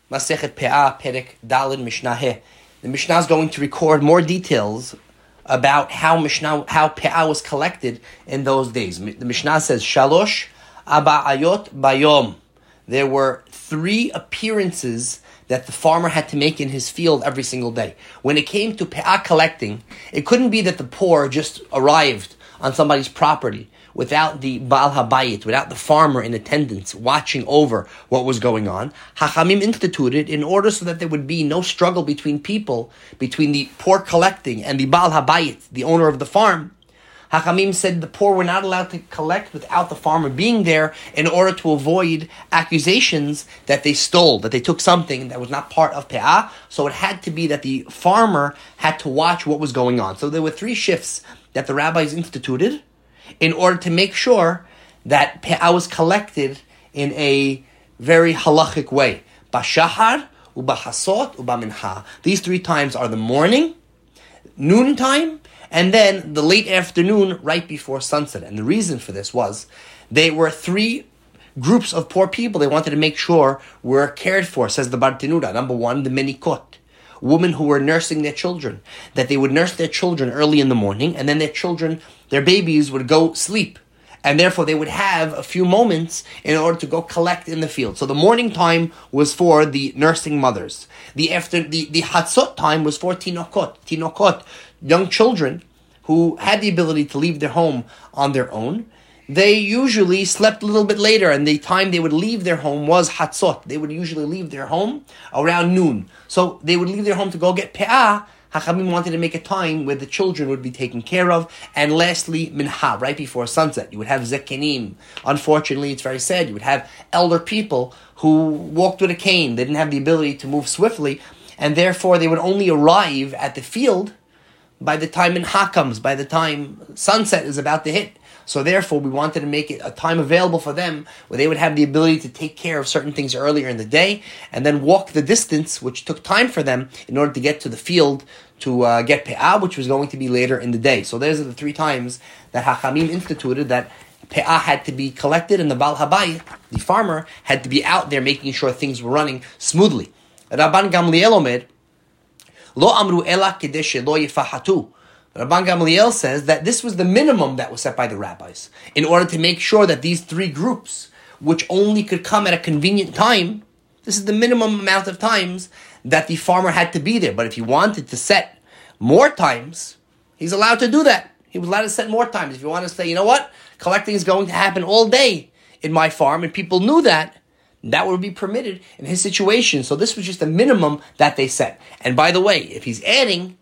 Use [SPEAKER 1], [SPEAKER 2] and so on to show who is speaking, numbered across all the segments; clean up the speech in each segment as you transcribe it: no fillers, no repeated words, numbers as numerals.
[SPEAKER 1] Masechet Pe'ah, Perek Daled Mishnah He. The Mishnah is going to record more details about how Pe'ah was collected in those days. The Mishnah says, Shalosh Aba'ayot Bayom. There were 3 appearances that the farmer had to make in his field every single day. When it came to Pe'ah collecting, it couldn't be that the poor just arrived on somebody's property without the Baal Habayit, without the farmer in attendance watching over what was going on. Hachamim instituted in order so that there would be no struggle between people, between the poor collecting and the Baal Habayit, the owner of the farm. Hachamim said the poor were not allowed to collect without the farmer being there in order to avoid accusations that they stole, that they took something that was not part of Pe'ah. So it had to be that the farmer had to watch what was going on. So there were 3 shifts that the rabbis instituted in order to make sure that Pe'ah was collected in a very halachic way. Bashahar, ubahasot, ubamincha. These 3 times are the morning, noontime, and then the late afternoon right before sunset. And the reason for this was they were 3 groups of poor people they wanted to make sure were cared for, says the Bartenura. Number 1, the menikot, women who were nursing their children, that they would nurse their children early in the morning, and then their babies would go sleep. And therefore they would have a few moments in order to go collect in the field. So the morning time was for the nursing mothers. The hatzot time was for tinokot, young children who had the ability to leave their home on their own. They usually slept a little bit later, and the time they would leave their home was hatzot. They would usually leave their home around noon. So they would leave their home to go get pe'ah. Hachamim wanted to make a time where the children would be taken care of. And lastly, mincha, right before sunset. You would have zekenim. Unfortunately, it's very sad. You would have elder people who walked with a cane. They didn't have the ability to move swiftly, and therefore they would only arrive at the field by the time mincha comes, by the time sunset is about to hit. So therefore, we wanted to make it a time available for them where they would have the ability to take care of certain things earlier in the day and then walk the distance, which took time for them in order to get to the field to get pe'ah, which was going to be later in the day. So those are the 3 times that Hachamim instituted that pe'ah had to be collected, and the Baal Habayit, the farmer, had to be out there making sure things were running smoothly. Rabban Gamliel omer, Lo amru ela kedeshe lo yifahatu. Rabban Gamliel says that this was the minimum that was set by the rabbis in order to make sure that these 3 groups, which only could come at a convenient time, this is the minimum amount of times that the farmer had to be there. But if he wanted to set more times, he's allowed to do that. He was allowed to set more times. If you want to say, you know what, collecting is going to happen all day in my farm, and people knew that, that would be permitted in his situation. So this was just the minimum that they set. And by the way, if he's adding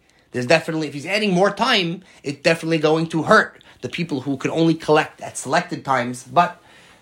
[SPEAKER 1] more time, it's definitely going to hurt the people who could only collect at selected times. But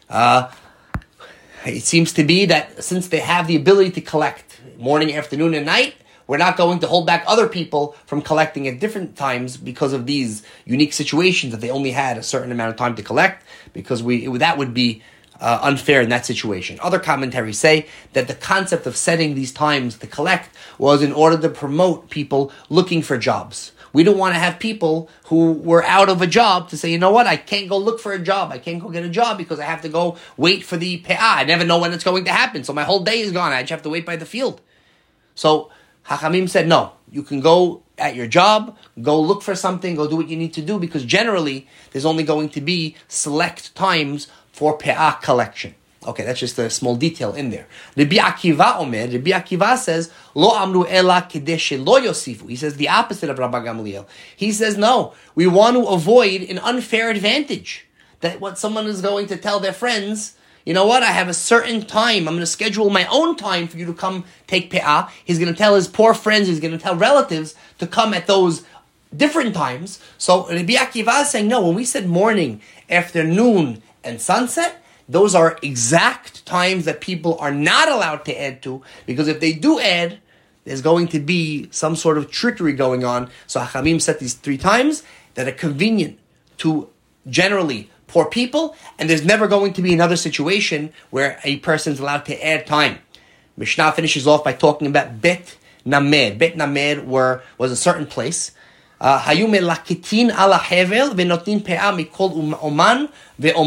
[SPEAKER 1] it seems to be that since they have the ability to collect morning, afternoon, and night, we're not going to hold back other people from collecting at different times because of these unique situations that they only had a certain amount of time to collect, because that would be unfair in that situation. Other commentaries say that the concept of setting these times to collect was in order to promote people looking for jobs. We don't want to have people who were out of a job to say, you know what, I can't go look for a job. I can't go get a job because I have to go wait for the pe'ah. I never know when it's going to happen. So my whole day is gone. I just have to wait by the field. So Hachamim said, no, you can go at your job, go look for something, go do what you need to do, because generally there's only going to be select times for pe'ah collection. Okay, that's just a small detail in there. Rabbi Akiva says, Lo amru ela kedeshe lo yosifu. He says the opposite of Rabbi Gamliel. He says, no, we want to avoid an unfair advantage. That what someone is going to tell their friends, you know what, I have a certain time, I'm going to schedule my own time for you to come take pe'ah. He's going to tell his poor friends, he's going to tell relatives to come at those different times. So Rabbi Akiva is saying, no, when we said morning, afternoon, and sunset, those are exact times that people are not allowed to add to, because if they do add, there's going to be some sort of trickery going on. So Hachamim set these 3 times that are convenient to generally poor people, and there's never going to be another situation where a person is allowed to add time. Mishnah finishes off by talking about Bet Named. Bet Named was a certain place. In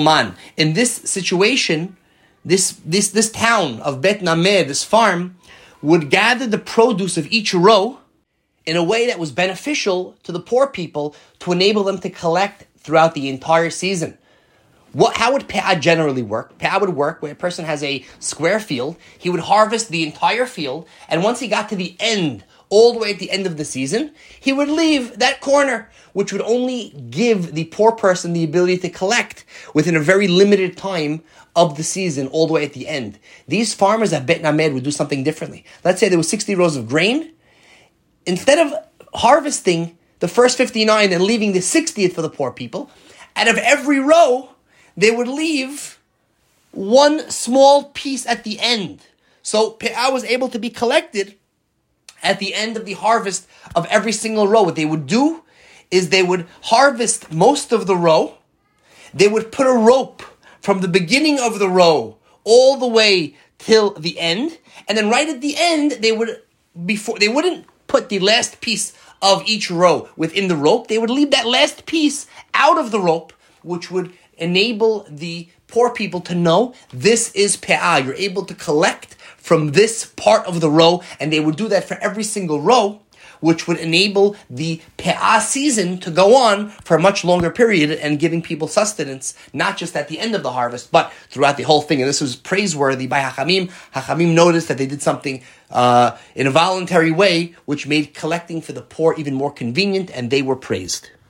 [SPEAKER 1] this situation, this town of Bet Named, this farm, would gather the produce of each row in a way that was beneficial to the poor people to enable them to collect throughout the entire season. How would Pe'ah generally work? Pe'ah would work where a person has a square field. He would harvest the entire field, and once he got to the end, all the way at the end of the season, he would leave that corner, which would only give the poor person the ability to collect within a very limited time of the season, all the way at the end. These farmers at Bet Named would do something differently. Let's say there were 60 rows of grain. Instead of harvesting the first 59 and leaving the 60th for the poor people, out of every row, they would leave one small piece at the end. So Pe'ah was able to be collected at the end of the harvest of every single row. What they would do is they would harvest most of the row. They would put a rope from the beginning of the row all the way till the end. And then right at the end, they wouldn't put the last piece of each row within the rope. They would leave that last piece out of the rope, which would enable the poor people to know this is Pe'ah. You're able to collect from this part of the row, and they would do that for every single row, which would enable the Pe'ah season to go on for a much longer period and giving people sustenance, not just at the end of the harvest, but throughout the whole thing. And this was praiseworthy by Hachamim. Hachamim noticed that they did something in a voluntary way, which made collecting for the poor even more convenient, and they were praised.